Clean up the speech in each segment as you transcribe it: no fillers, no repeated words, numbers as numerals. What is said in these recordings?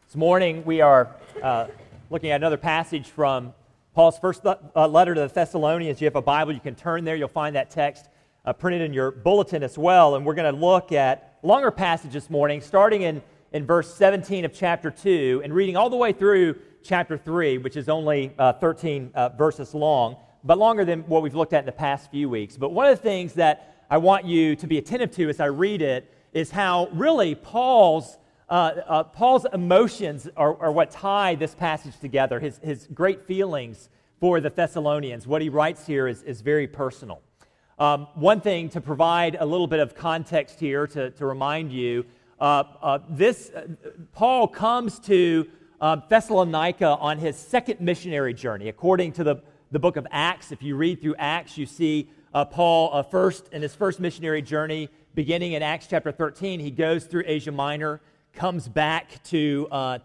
This morning we are looking at another passage from Paul's first letter to the Thessalonians. If you have a Bible, you can turn there. You'll find that text printed in your bulletin as well. And we're going to look at a longer passage this morning, starting in verse 17 of chapter 2 and reading all the way through chapter 3, which is only 13 verses long, but longer than what we've looked at in the past few weeks. But one of the things that I want you to be attentive to as I read it is how really Paul's emotions are what tie this passage together, his great feelings for the Thessalonians. What he writes here is very personal. One thing to provide a little bit of context here to remind you, Paul comes to Thessalonica on his second missionary journey. According to the book of Acts, if you read through Acts, you see Paul in his first missionary journey, beginning in Acts chapter 13, he goes through Asia Minor, comes back to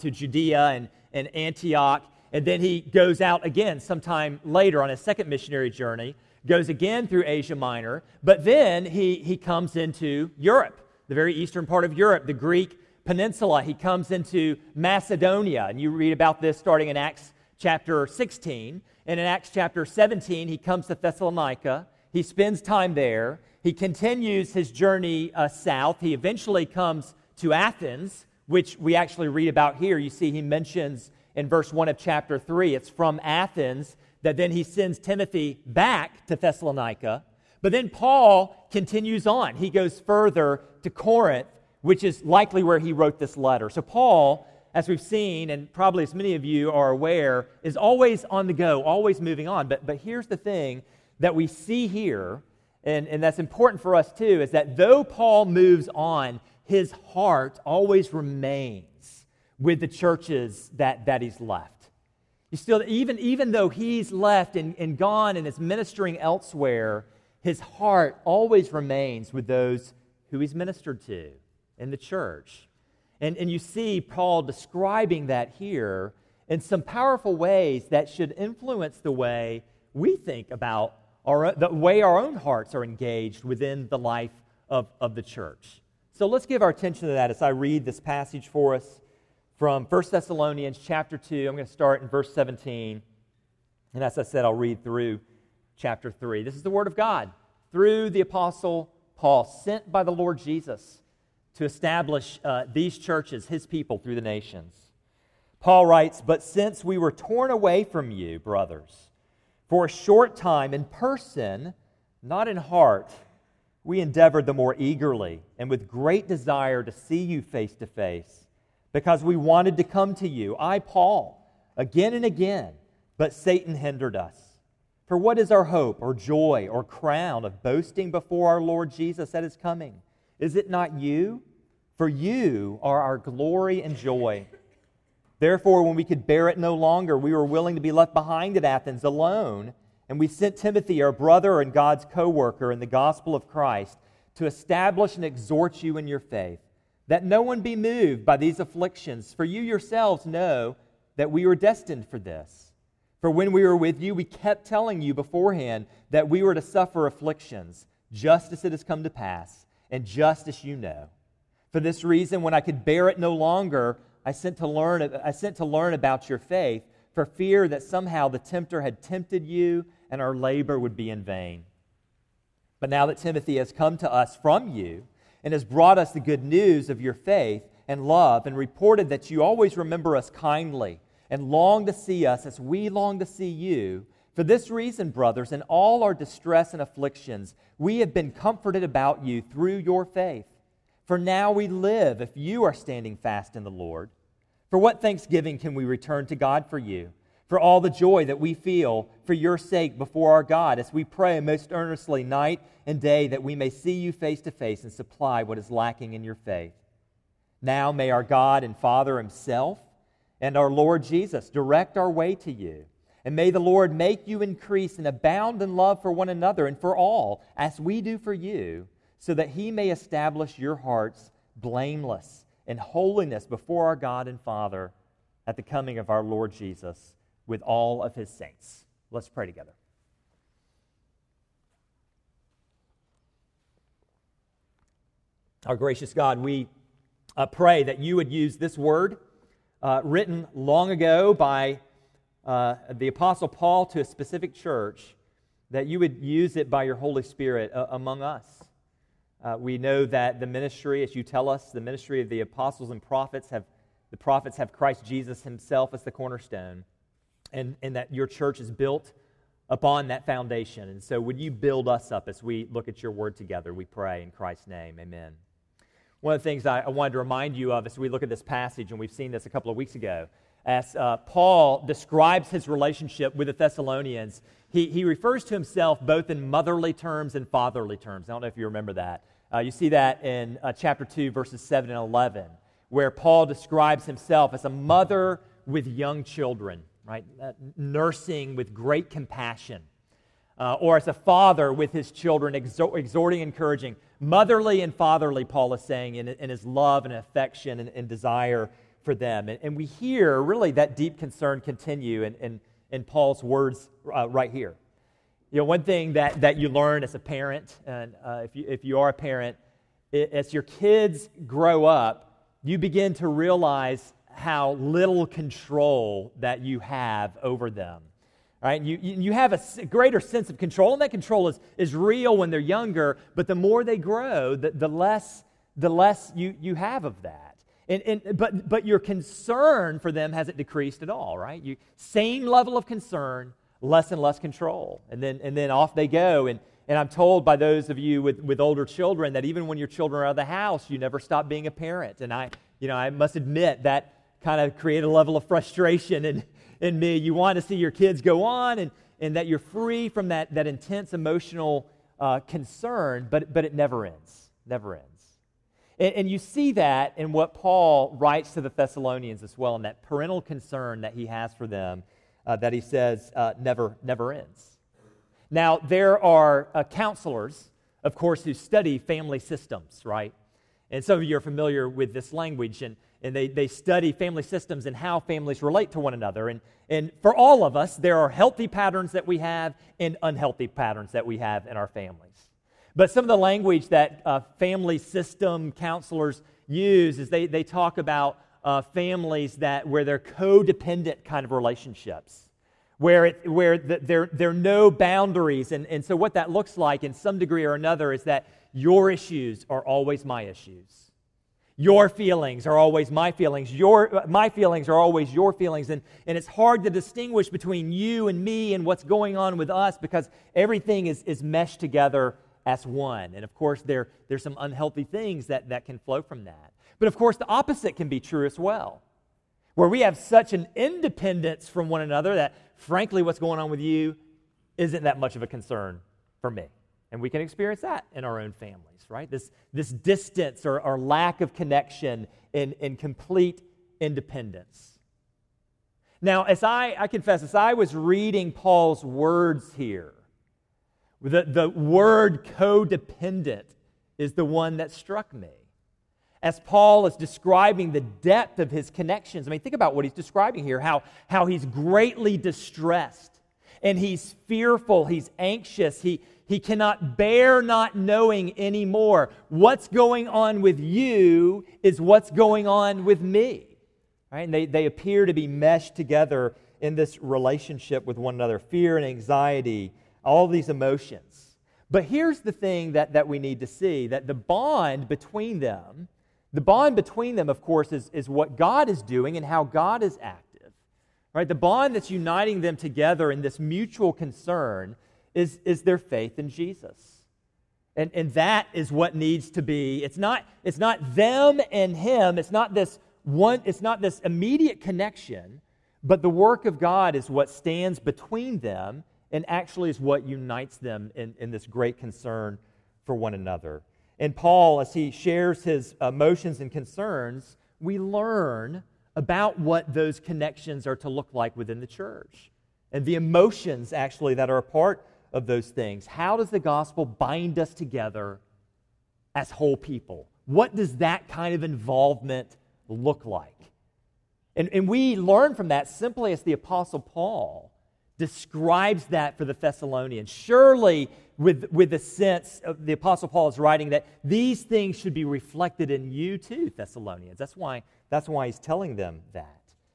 Judea and Antioch, and then he goes out again sometime later on his second missionary journey, goes again through Asia Minor, but then he comes into Europe, the very eastern part of Europe, the Greek peninsula. He comes into Macedonia, and you read about this starting in Acts chapter 16, and in Acts chapter 17, he comes to Thessalonica. He spends time there. He continues his journey south. He eventually comes to Athens, which we actually read about here. You see, he mentions in verse 1 of chapter 3, it's from Athens that then he sends Timothy back to Thessalonica. But then Paul continues on. He goes further to Corinth, which is likely where he wrote this letter. So Paul, as we've seen, and probably as many of you are aware, is always on the go, always moving on. But here's the thing that we see here, and that's important for us too, is that though Paul moves on, his heart always remains with the churches that he's left. You still, even though he's left and gone and is ministering elsewhere, his heart always remains with those who he's ministered to in the church. And you see Paul describing that here in some powerful ways that should influence the way we think about the way our own hearts are engaged within the life of the church. So let's give our attention to that as I read this passage for us from 1 Thessalonians chapter 2. I'm going to start in verse 17. And as I said, I'll read through chapter 3. This is the word of God through the apostle Paul, sent by the Lord Jesus to establish these churches, his people, through the nations. Paul writes, "But since we were torn away from you, brothers, for a short time in person, not in heart, we endeavored the more eagerly and with great desire to see you face to face, because we wanted to come to you, I, Paul, again and again, but Satan hindered us. For what is our hope or joy or crown of boasting before our Lord Jesus at his coming? Is it not you? For you are our glory and joy. Therefore, when we could bear it no longer, we were willing to be left behind at Athens alone, and we sent Timothy, our brother and God's co-worker in the gospel of Christ, to establish and exhort you in your faith, that no one be moved by these afflictions, for you yourselves know that we were destined for this. For when we were with you, we kept telling you beforehand that we were to suffer afflictions, just as it has come to pass, and just as you know. For this reason, when I could bear it no longer, I sent to learn about your faith, for fear that somehow the tempter had tempted you and our labor would be in vain. But now that Timothy has come to us from you and has brought us the good news of your faith and love and reported that you always remember us kindly and long to see us as we long to see you, for this reason, brothers, in all our distress and afflictions, we have been comforted about you through your faith. For now we live if you are standing fast in the Lord. For what thanksgiving can we return to God for you? For all the joy that we feel for your sake before our God, as we pray most earnestly night and day that we may see you face to face and supply what is lacking in your faith. Now may our God and Father himself and our Lord Jesus direct our way to you. And may the Lord make you increase and abound in love for one another and for all, as we do for you, so that he may establish your hearts blameless in holiness before our God and Father at the coming of our Lord Jesus with all of his saints." Let's pray together. Our gracious God, we pray that you would use this word written long ago by the Apostle Paul to a specific church, that you would use it by your Holy Spirit among us. We know that the ministry, as you tell us, the ministry of the apostles and prophets have Christ Jesus himself as the cornerstone, and that your church is built upon that foundation. And so would you build us up as we look at your word together, we pray in Christ's name, amen. One of the things I wanted to remind you of as we look at this passage, and we've seen this a couple of weeks ago, as Paul describes his relationship with the Thessalonians, he refers to himself both in motherly terms and fatherly terms. I don't know if you remember that. You see that in chapter 2, verses 7 and 11, where Paul describes himself as a mother with young children, right? Nursing with great compassion. Or as a father with his children, exhorting, encouraging. Motherly and fatherly, Paul is saying, in his love and affection and desire for them. And we hear really that deep concern continue in Paul's words right here. You know, one thing that you learn as a parent, and if you are a parent, as your kids grow up, you begin to realize how little control that you have over them. Right? You have a greater sense of control, and that control is real when they're younger, but the more they grow, the less you have of that. But your concern for them hasn't decreased at all, right? Same level of concern, less and less control. And then off they go. And I'm told by those of you with older children that even when your children are out of the house, you never stop being a parent. And I must admit that kind of created a level of frustration in me. You want to see your kids go on and that you're free from that intense emotional concern, but it never ends. Never ends. And you see that in what Paul writes to the Thessalonians as well, and that parental concern that he has for them, that he says never ends. Now, there are counselors, of course, who study family systems, right? And some of you are familiar with this language, and they study family systems and how families relate to one another. And for all of us, there are healthy patterns that we have and unhealthy patterns that we have in our families. But some of the language that family system counselors use is they talk about families where they're codependent kind of relationships, where there are no boundaries. And so what that looks like in some degree or another is that your issues are always my issues. Your feelings are always my feelings. My feelings are always your feelings. And it's hard to distinguish between you and me and what's going on with us because everything is meshed together as one. And of course, there's some unhealthy things that can flow from that. But of course, the opposite can be true as well, where we have such an independence from one another that, frankly, what's going on with you isn't that much of a concern for me. And we can experience that in our own families, right? This distance or lack of connection in complete independence. Now, as I confess, as I was reading Paul's words here, the word codependent is the one that struck me. As Paul is describing the depth of his connections, I mean, think about what he's describing here, how he's greatly distressed, and he's fearful, he's anxious, he cannot bear not knowing anymore. What's going on with you is what's going on with me. Right? And they appear to be meshed together in this relationship with one another. Fear and anxiety, all these emotions. But here's the thing that we need to see, that the bond between them, of course, is what God is doing and how God is active. Right? The bond that's uniting them together in this mutual concern is their faith in Jesus. And that is what needs to be. It's not them and him. It's not this immediate connection, but the work of God is what stands between them and actually is what unites them in this great concern for one another. And Paul, as he shares his emotions and concerns, we learn about what those connections are to look like within the church and the emotions actually that are a part of those things. How does the gospel bind us together as whole people? What does that kind of involvement look like? And we learn from that simply as the Apostle Paul describes that for the Thessalonians. Surely with the sense of the Apostle Paul is writing that these things should be reflected in you too, Thessalonians. That's why he's telling them that.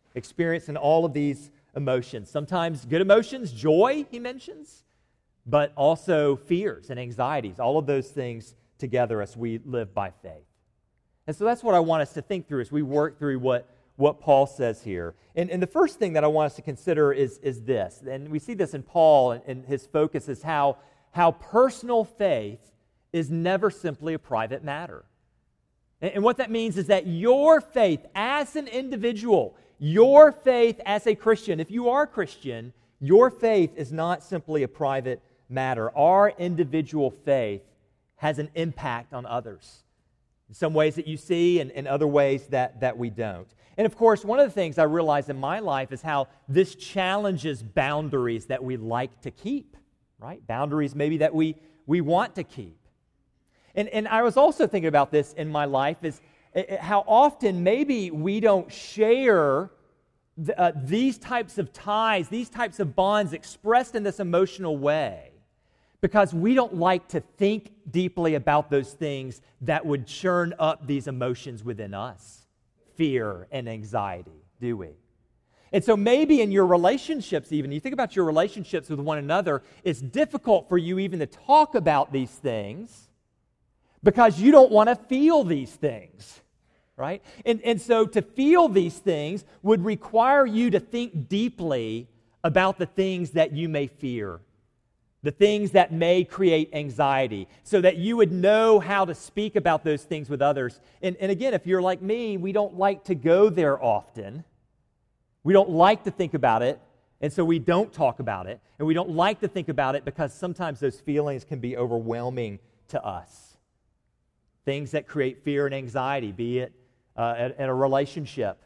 experiencing all of these emotions. Sometimes good emotions, joy, he mentions, but also fears and anxieties, all of those things together as we live by faith. And so that's what I want us to think through as we work through what Paul says here. And the first thing that I want us to consider is this, and we see this in Paul, and his focus is how personal faith is never simply a private matter. And what that means is that your faith as an individual, your faith as a Christian, if you are a Christian, your faith is not simply a private matter. Our individual faith has an impact on others. In some ways that you see, and in other ways that we don't. And of course, one of the things I realize in my life is how this challenges boundaries that we like to keep, right? Boundaries maybe that we want to keep. And I was also thinking about this in my life, is how often maybe we don't share these types of ties, these types of bonds expressed in this emotional way, because we don't like to think deeply about those things that would churn up these emotions within us, fear and anxiety, do we? And so maybe in your relationships even, you think about your relationships with one another, it's difficult for you even to talk about these things because you don't want to feel these things, right? And so to feel these things would require you to think deeply about the things that you may fear, the things that may create anxiety, so that you would know how to speak about those things with others. And again, if you're like me, we don't like to go there often. We don't like to think about it, and so we don't talk about it. And we don't like to think about it because sometimes those feelings can be overwhelming to us. Things that create fear and anxiety, be it in a relationship,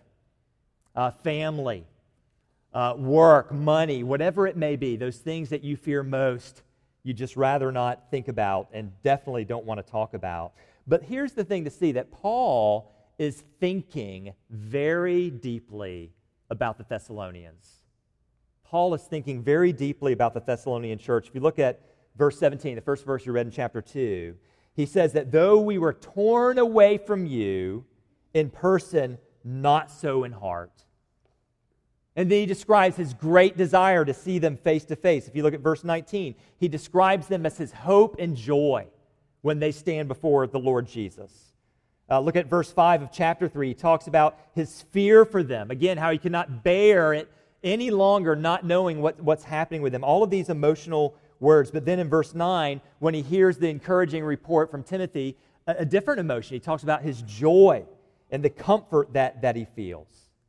family, work, money, whatever it may be, those things that you fear most, you just rather not think about and definitely don't want to talk about. But here's the thing to see, that Paul is thinking very deeply about the Thessalonians. Paul is thinking very deeply about the Thessalonian church. If you look at verse 17, the first verse you read in chapter 2, he says that though we were torn away from you in person, not so in heart. And then he describes his great desire to see them face to face. If you look at verse 19, he describes them as his hope and joy when they stand before the Lord Jesus. Look at verse 5 of chapter 3. He talks about his fear for them. Again, how he cannot bear it any longer, not knowing what's happening with them. All of these emotional words. But then in verse 9, when he hears the encouraging report from Timothy, a different emotion. He talks about his joy and the comfort that he feels.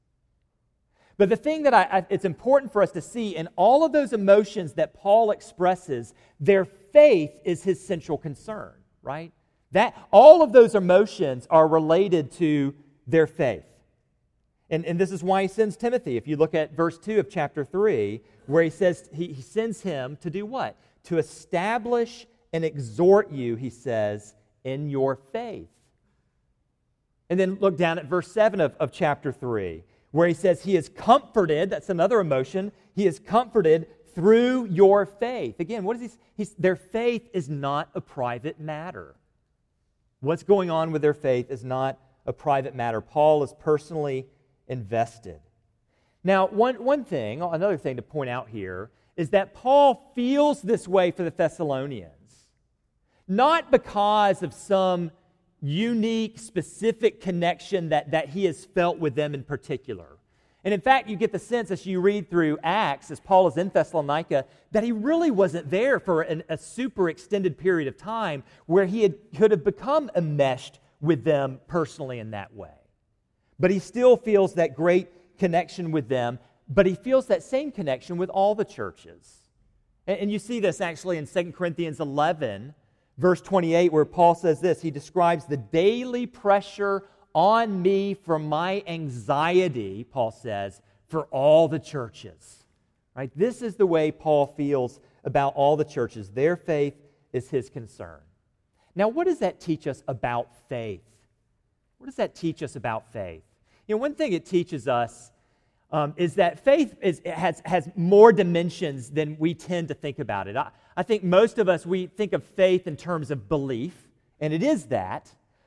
But the thing that it's important for us to see in all of those emotions that Paul expresses, their faith is his central concern, right? That all of those emotions are related to their faith. And this is why he sends Timothy. If you look at verse 2 of chapter 3, where he says he sends him to do what? To establish and exhort you, he says, in your faith. And then look down at verse 7 of chapter 3, where he says he is comforted. That's another emotion. He is comforted through your faith. Again, what is he? Their faith is not a private matter. What's going on with their faith is not a private matter. Paul is personally invested. Now, another thing to point out here is that Paul feels this way for the Thessalonians, not because of some unique, specific connection that he has felt with them in particular. And in fact, you get the sense as you read through Acts, as Paul is in Thessalonica, that he really wasn't there for a super extended period of time where he could have become enmeshed with them personally in that way. But he still feels that great connection with them, but he feels that same connection with all the churches. And you see this actually in 2 Corinthians 11, verse 28, where Paul says this. He describes the daily pressure on me from my anxiety, Paul says, for all the churches. Right? This is the way Paul feels about all the churches. Their faith is his concern. Now, what does that teach us about faith? What does that teach us about faith? You know, one thing it teaches us is that faith has more dimensions than we tend to think about it. I think most of us, we think of faith in terms of belief, and it is that,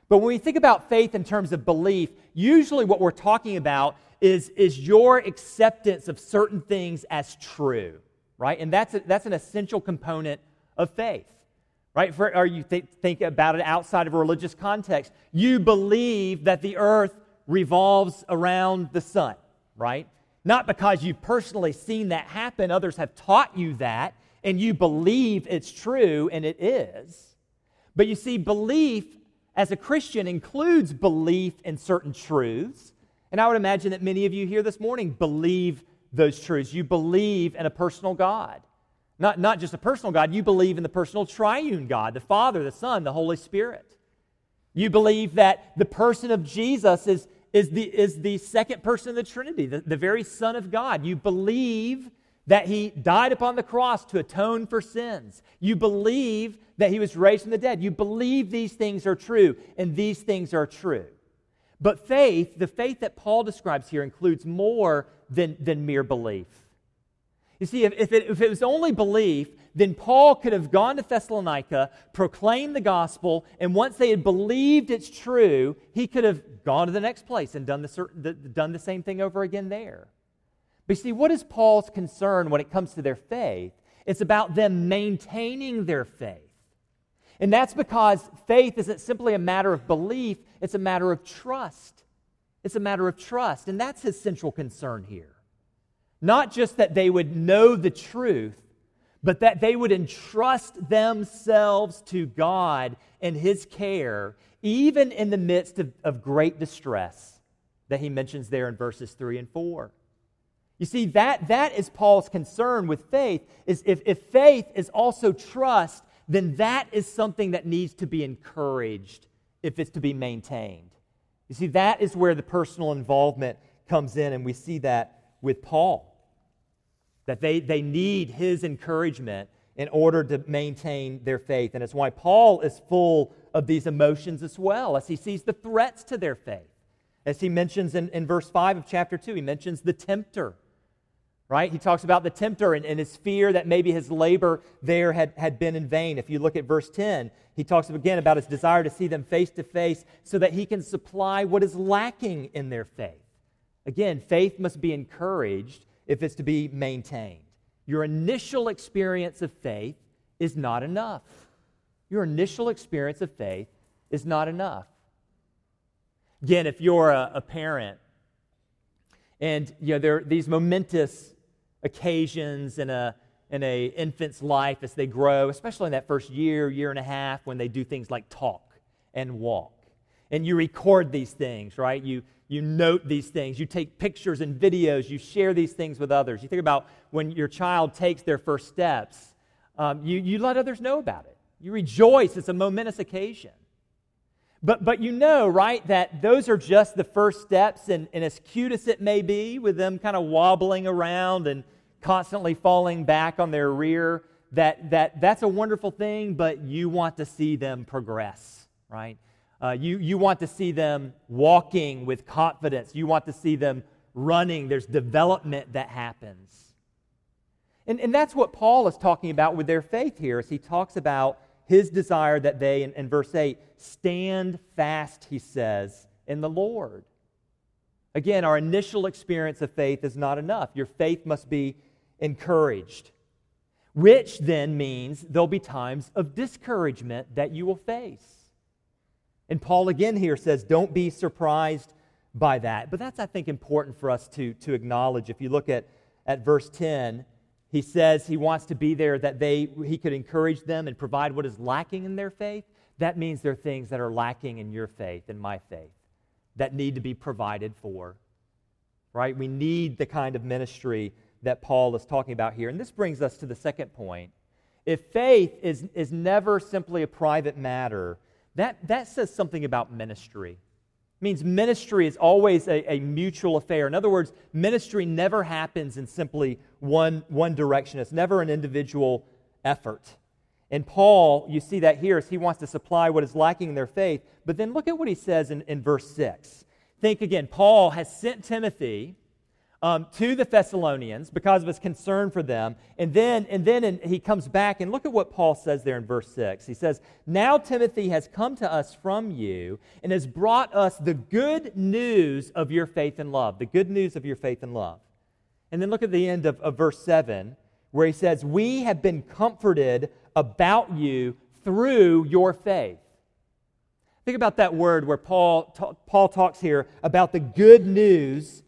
But when we think about faith in terms of belief, usually what we're talking about is your acceptance of certain things as true, right? And that's an essential component of faith, right? Or you think about it outside of a religious context. You believe that the earth revolves around the sun, right? Not because you've personally seen that happen. Others have taught you that, and you believe it's true, and it is. But you see, belief as a Christian includes belief in certain truths. And I would imagine that many of you here this morning believe those truths. You believe in a personal God. Not just a personal God, you believe in the personal triune God, the Father, the Son, the Holy Spirit. You believe that the person of Jesus is the second person of the Trinity, the very Son of God. You believe that He died upon the cross to atone for sins. You believe that He was raised from the dead. You believe these things are true, and these things are true. But faith, the faith that Paul describes here, includes more than mere belief. You see, if it was only belief, then Paul could have gone to Thessalonica, proclaimed the gospel, and once they had believed it's true, he could have gone to the next place and done the same thing over again there. But you see, what is Paul's concern when it comes to their faith? It's about them maintaining their faith. And that's because faith isn't simply a matter of belief, it's a matter of trust. It's a matter of trust, and that's his central concern here. Not just that they would know the truth, but that they would entrust themselves to God and His care, even in the midst of great distress that he mentions there in verses 3 and 4. You see, that is Paul's concern with faith, is if faith is also trust, then that is something that needs to be encouraged if it's to be maintained. You see, that is where the personal involvement comes in, and we see that with Paul. That they need his encouragement in order to maintain their faith. And it's why Paul is full of these emotions as well, as he sees the threats to their faith. As he mentions in verse 5 of chapter 2, he mentions the tempter. Right? He talks about the tempter and his fear that maybe his labor there had been in vain. If you look at verse 10, he talks again about his desire to see them face to face so that he can supply what is lacking in their faith. Again, faith must be encouraged if it's to be maintained. Your initial experience of faith is not enough. Your initial experience of faith is not enough. Again, if you're a parent, and there are these momentous occasions in a infant's life as they grow, especially in that first year and a half, when they do things like talk and walk. And you record these things, right? You note these things. You take pictures and videos. You share these things with others. You think about when your child takes their first steps. You let others know about it. You rejoice. It's a momentous occasion. But you know, right, that those are just the first steps, and as cute as it may be, with them kind of wobbling around and constantly falling back on their rear, that's a wonderful thing, but you want to see them progress, right? You want to see them walking with confidence. You want to see them running. There's development that happens. And that's what Paul is talking about with their faith here, as he talks about his desire that they, in verse 8, stand fast, he says, in the Lord. Again, our initial experience of faith is not enough. Your faith must be encouraged, which then means there'll be times of discouragement that you will face. And Paul again here says, don't be surprised by that. But that's, I think, important for us to acknowledge. If you look at verse 10, he says he wants to be there that he could encourage them and provide what is lacking in their faith. That means there are things that are lacking in your faith and my faith that need to be provided for. Right? We need the kind of ministry that Paul is talking about here. And this brings us to the second point. If faith is never simply a private matter, that says something about ministry. It means ministry is always a mutual affair. In other words, ministry never happens in simply one direction. It's never an individual effort. And Paul, you see that here, as he wants to supply what is lacking in their faith. But then look at what he says in verse 6. Think again, Paul has sent Timothy to the Thessalonians because of his concern for them. And then he comes back, and look at what Paul says there in verse 6. He says, "Now Timothy has come to us from you and has brought us the good news of your faith and love." The good news of your faith and love. And then look at the end of verse 7, where he says, "We have been comforted about you through your faith." Think about that word where Paul talks here about the good news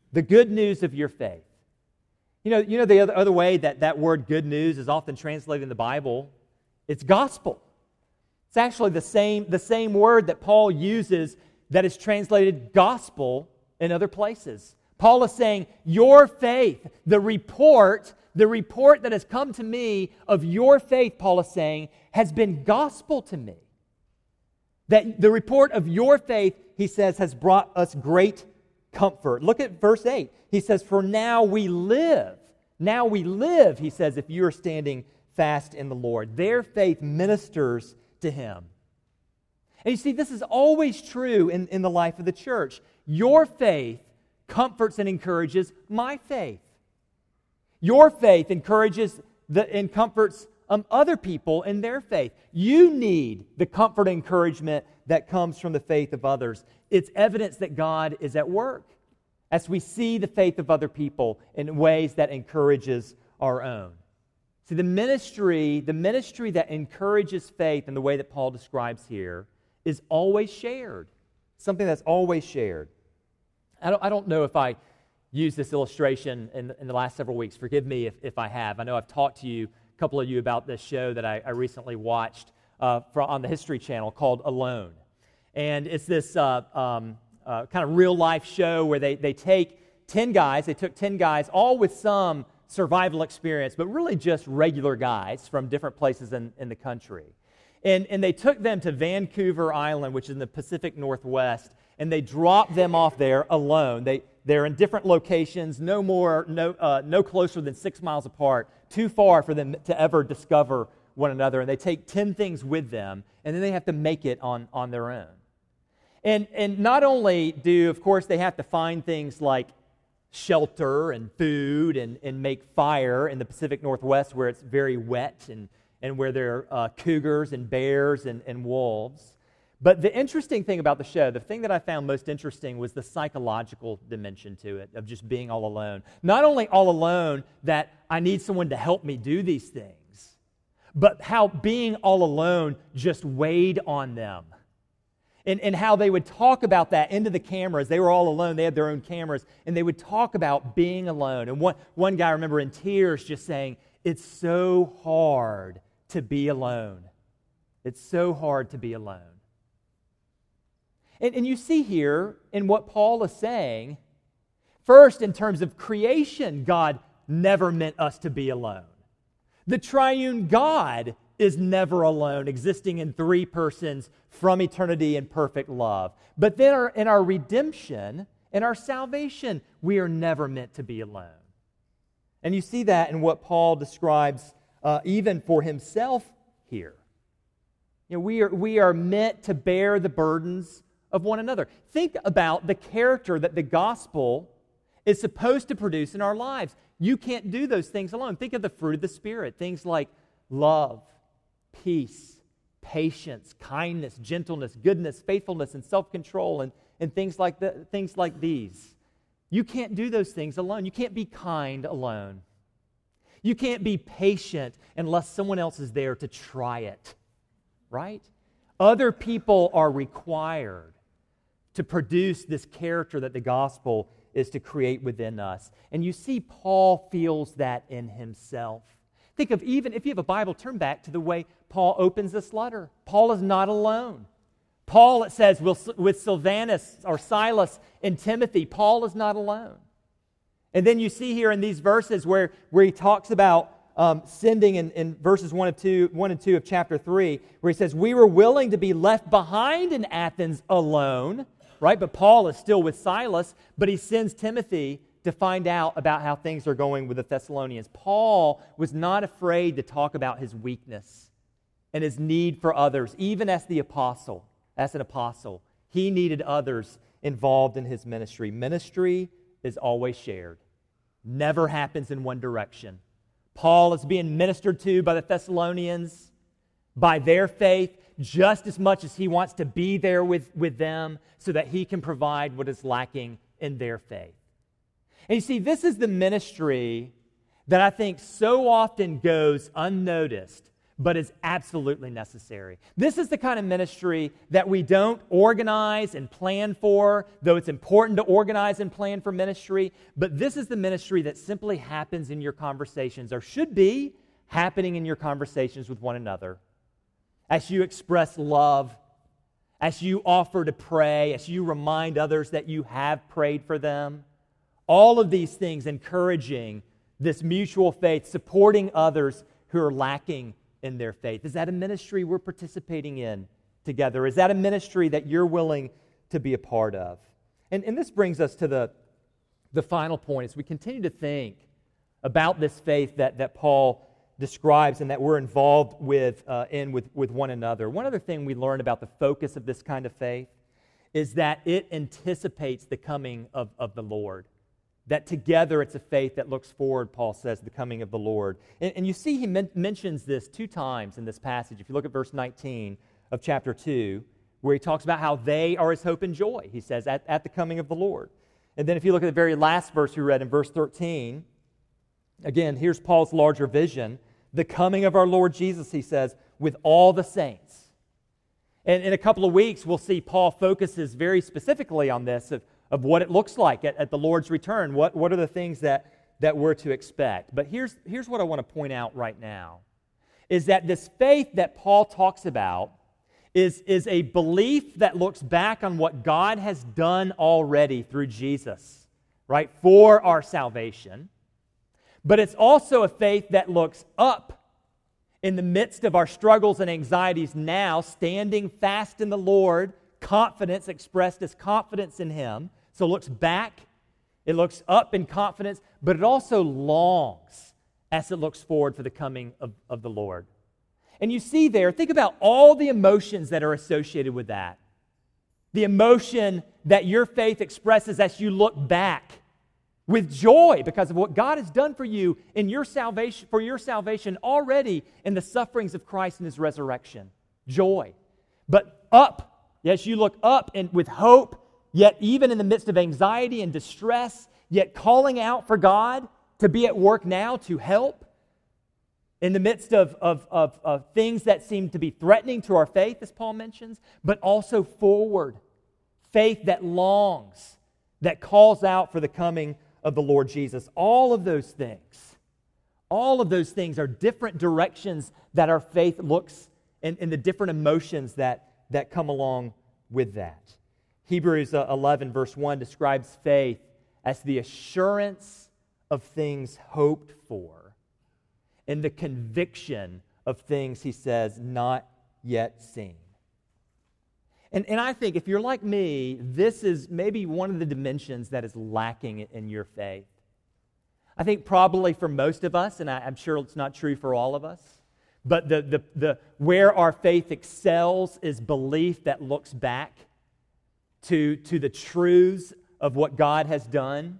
of your faith. You know the other way that word good news is often translated in the Bible? It's gospel. It's actually the same word that Paul uses that is translated gospel in other places. Paul is saying, your faith, the report that has come to me of your faith, Paul is saying, has been gospel to me. That the report of your faith, he says, has brought us great comfort. Look at verse 8. He says, "For now we live." Now we live, he says, if you are standing fast in the Lord. Their faith ministers to him. And you see, this is always true in the life of the church. Your faith comforts and encourages my faith. Your faith encourages and comforts other people in their faith. You need the comfort and encouragement that comes from the faith of others. It's evidence that God is at work as we see the faith of other people in ways that encourages our own. See, the ministry that encourages faith in the way that Paul describes here is always shared. Something that's always shared. I don't know if I used this illustration in the last several weeks. Forgive me if I have. I know I've talked to you, a couple of you, about this show that I recently watched on the History Channel called Alone. And it's this kind of real-life show where they take 10 guys, all with some survival experience, but really just regular guys from different places in the country. And they took them to Vancouver Island, which is in the Pacific Northwest, and they dropped them off there alone. They're in different locations, no closer than 6 miles apart, too far for them to ever discover one another. And they take 10 things with them, and then they have to make it on their own. And not only do, of course, they have to find things like shelter and food and make fire in the Pacific Northwest where it's very wet and where there are cougars and bears and wolves. But the interesting thing about the show, the thing that I found most interesting, was the psychological dimension to it, of just being all alone. Not only all alone that I need someone to help me do these things, but how being all alone just weighed on them. And how they would talk about that into the cameras. They were all alone. They had their own cameras. And they would talk about being alone. And one guy, I remember, in tears just saying, "It's so hard to be alone. It's so hard to be alone." And you see here in what Paul is saying, first, in terms of creation, God never meant us to be alone. The triune God is never alone, existing in three persons from eternity in perfect love. But then in our redemption, in our salvation, we are never meant to be alone. And you see that in what Paul describes even for himself here. You know, we are meant to bear the burdens of one another. Think about the character that the gospel is supposed to produce in our lives. You can't do those things alone. Think of the fruit of the Spirit, things like love, peace, patience, kindness, gentleness, goodness, faithfulness, and self-control, and things like these. You can't do those things alone. You can't be kind alone. You can't be patient unless someone else is there to try it, right? Other people are required to produce this character that the gospel is to create within us. And you see Paul feels that in himself. Think of, even if you have a Bible, turn back to the way Paul opens this letter. Paul is not alone. Paul, it says, with Silvanus or Silas and Timothy, Paul is not alone. And then you see here in these verses where he talks about sending in verses 1 and 2 of chapter 3, where he says, "We were willing to be left behind in Athens alone," right? But Paul is still with Silas, but he sends Timothy to find out about how things are going with the Thessalonians. Paul was not afraid to talk about his weakness and his need for others, even as an apostle. He needed others involved in his ministry. Ministry is always shared. never happens in one direction. Paul is being ministered to by the Thessalonians, by their faith, just as much as he wants to be there with them so that he can provide what is lacking in their faith. And you see, this is the ministry that I think so often goes unnoticed, but is absolutely necessary. This is the kind of ministry that we don't organize and plan for, though it's important to organize and plan for ministry, but this is the ministry that simply happens in your conversations, or should be happening in your conversations with one another. As you express love, as you offer to pray, as you remind others that you have prayed for them, all of these things encouraging this mutual faith, supporting others who are lacking in their faith. Is that a ministry we're participating in together? Is that a ministry that you're willing to be a part of? And this brings us to the final point as we continue to think about this faith that Paul describes and that we're involved with one another. One other thing we learn about the focus of this kind of faith is that it anticipates the coming of the Lord. That together it's a faith that looks forward, Paul says, the coming of the Lord. And you see he mentions this 2 times in this passage. If you look at verse 19 of chapter 2, where he talks about how they are his hope and joy, he says, at the coming of the Lord. And then if you look at the very last verse we read in verse 13, again, here's Paul's larger vision. The coming of our Lord Jesus, he says, with all the saints. And in a couple of weeks, we'll see Paul focuses very specifically on this, of what it looks like at the Lord's return. What are the things that we're to expect? But here's what I want to point out right now, is that this faith that Paul talks about is a belief that looks back on what God has done already through Jesus, right, for our salvation. But it's also a faith that looks up in the midst of our struggles and anxieties now, standing fast in the Lord, confidence expressed as confidence in Him. So it looks back, it looks up in confidence, but it also longs as it looks forward for the coming of the Lord. And you see there, think about all the emotions that are associated with that. The emotion that your faith expresses as you look back with joy because of what God has done for you in your salvation, for your salvation already in the sufferings of Christ and His resurrection. Joy. But up, yes, you look up and with hope, yet even in the midst of anxiety and distress, yet calling out for God to be at work now to help in the midst of things that seem to be threatening to our faith, as Paul mentions, but also forward. Faith that longs, that calls out for the coming of the Lord Jesus. All of those things are different directions that our faith looks in the different emotions that come along with that. Hebrews 11 verse 1 describes faith as the assurance of things hoped for and the conviction of things, he says, not yet seen. And I think if you're like me, this is maybe one of the dimensions that is lacking in your faith. I think probably for most of us, and I'm sure it's not true for all of us, but the where our faith excels is belief that looks back to the truths of what God has done.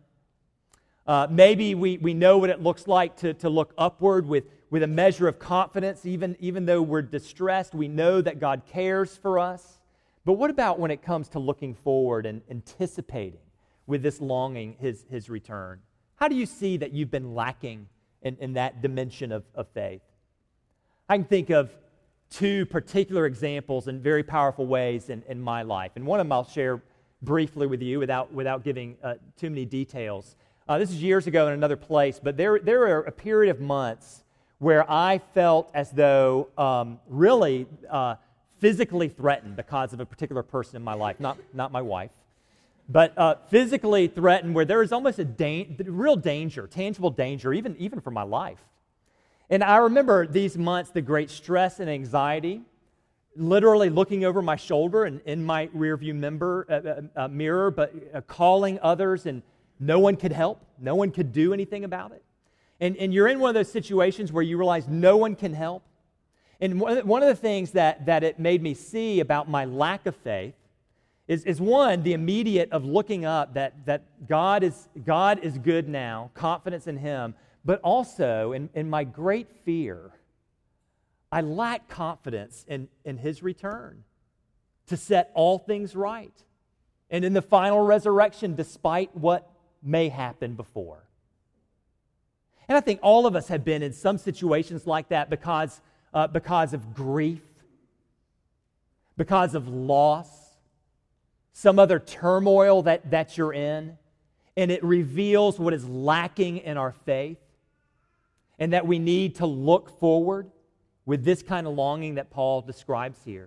Maybe we know what it looks like to look upward with a measure of confidence, even though we're distressed. We know that God cares for us. But what about when it comes to looking forward and anticipating with this longing His return? How do you see that you've been lacking in that dimension of faith? I can think of 2 particular examples in very powerful ways in my life. And one of them I'll share briefly with you without giving too many details. This is years ago in another place, but there were a period of months where I felt as though really physically threatened because of a particular person in my life, not my wife, but physically threatened where there was almost a real danger, tangible danger, even for my life. And I remember these months, the great stress and anxiety, literally looking over my shoulder and in my rearview mirror, but calling others, and no one could help. No one could do anything about it. And you're in one of those situations where you realize no one can help. And one of the things that it made me see about my lack of faith is one, the immediate of looking up that God is good now, confidence in Him, but also in my great fear, I lack confidence in His return to set all things right and in the final resurrection despite what may happen before. And I think all of us have been in some situations like that because of grief, because of loss, some other turmoil that you're in, and it reveals what is lacking in our faith, and that we need to look forward with this kind of longing that Paul describes here.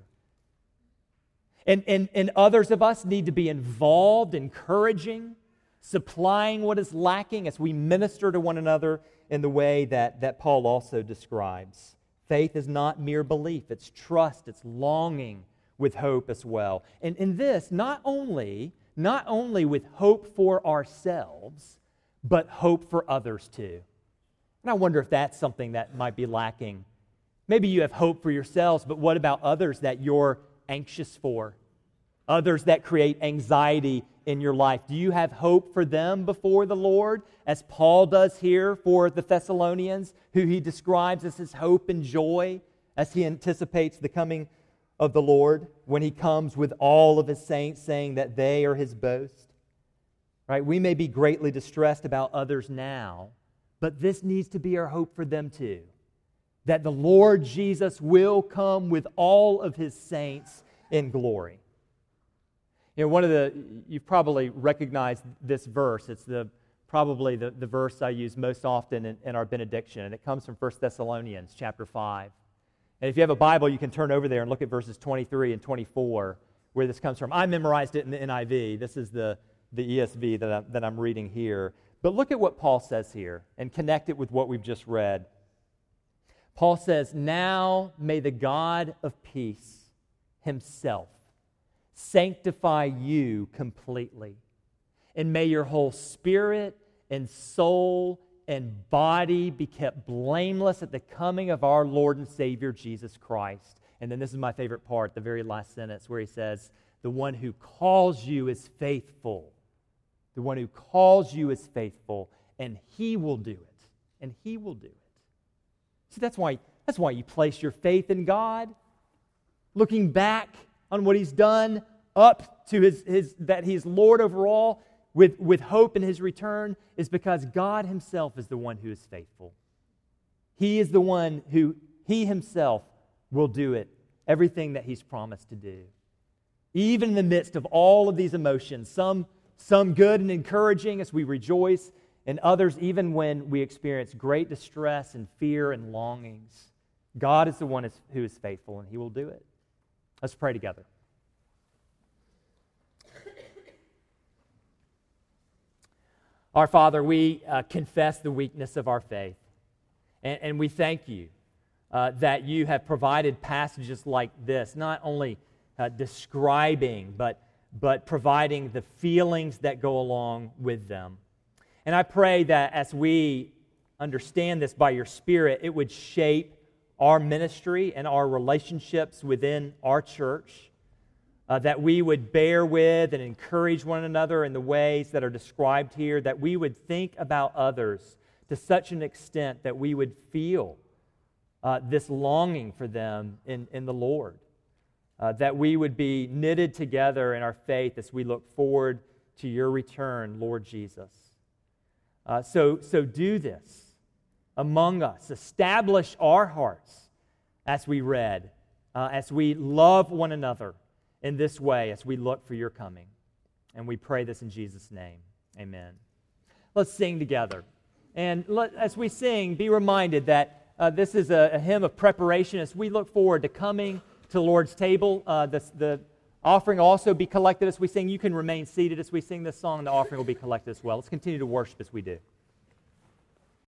And others of us need to be involved, encouraging, supplying what is lacking as we minister to one another in the way that Paul also describes. Faith is not mere belief, it's trust, it's longing with hope as well. And in this, not only with hope for ourselves, but hope for others too. And I wonder if that's something that might be lacking. Maybe you have hope for yourselves, but what about others that you're anxious for? Others that create anxiety in your life. Do you have hope for them before the Lord, as Paul does here for the Thessalonians, who he describes as his hope and joy as he anticipates the coming of the Lord when he comes with all of his saints, saying that they are his boast? Right? We may be greatly distressed about others now, but this needs to be our hope for them too. That the Lord Jesus will come with all of his saints in glory. You know, you've probably recognized this verse. It's probably the verse I use most often in our benediction, and it comes from 1 Thessalonians chapter 5. And if you have a Bible, you can turn over there and look at verses 23 and 24, where this comes from. I memorized it in the NIV. This is the ESV that I'm reading here. But look at what Paul says here and connect it with what we've just read. Paul says, "Now may the God of peace himself sanctify you completely, and may your whole spirit and soul and body be kept blameless at the coming of our Lord and Savior Jesus Christ." And then this is my favorite part, the very last sentence, where he says, "The one who calls you is faithful." The one who calls you is faithful, and he will do it. And he will do it. See, that's why you place your faith in God. Looking back on what he's done up to that he's Lord over all, with hope in his return, is because God himself is the one who is faithful. He is the one who, he himself will do it, everything that he's promised to do. Even in the midst of all of these emotions, some good and encouraging as we rejoice, and others even when we experience great distress and fear and longings, God is the one who is faithful, and he will do it. Let's pray together. Our Father, we confess the weakness of our faith, and we thank you that you have provided passages like this, not only describing, but providing the feelings that go along with them. And I pray that as we understand this by your Spirit, it would shape our ministry and our relationships within our church, that we would bear with and encourage one another in the ways that are described here, that we would think about others to such an extent that we would feel this longing for them in the Lord, that we would be knitted together in our faith as we look forward to your return, Lord Jesus. So do this among us. Establish our hearts as we read, as we love one another in this way, as we look for your coming. And we pray this in Jesus' name. Amen. Let's sing together. And as we sing, be reminded that this is a hymn of preparation as we look forward to coming to the Lord's table. The offering will also be collected as we sing. You can remain seated as we sing this song. The offering will be collected as well. Let's continue to worship as we do.